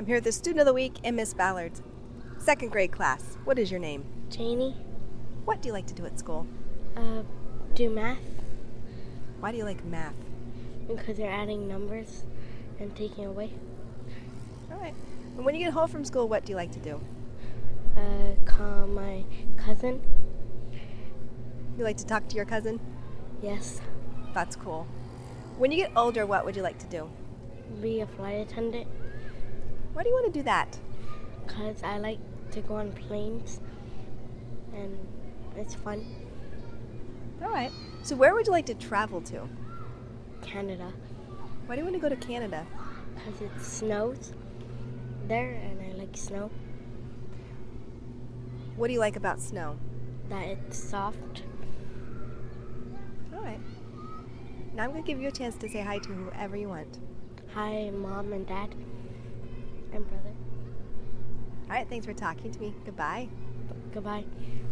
I'm here with the Student of the Week and Miss Ballard. Second grade class. What is your name? Janie. What do you like to do at school? Do math Why do you like math? because they're adding numbers and taking away. All right. And when you get home from school, what do you like to do? Call my cousin. You like to talk to your cousin? Yes. That's cool. When you get older, what would you like to do? Be a flight attendant Why do you want to do that? because I like to go on planes and it's fun. All right. So where would you like to travel to? Canada Why do you want to go to Canada? because it snows there and I like snow. What do you like about snow? That it's soft. All right. Now I'm going to give you a chance to say hi to whoever you want. Hi, Mom and Dad and brother. All right. Thanks for talking to me. Goodbye. Goodbye.